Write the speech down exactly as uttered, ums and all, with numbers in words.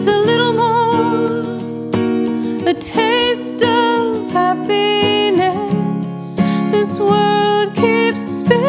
just a little more, a taste of happiness. This world keeps spinning.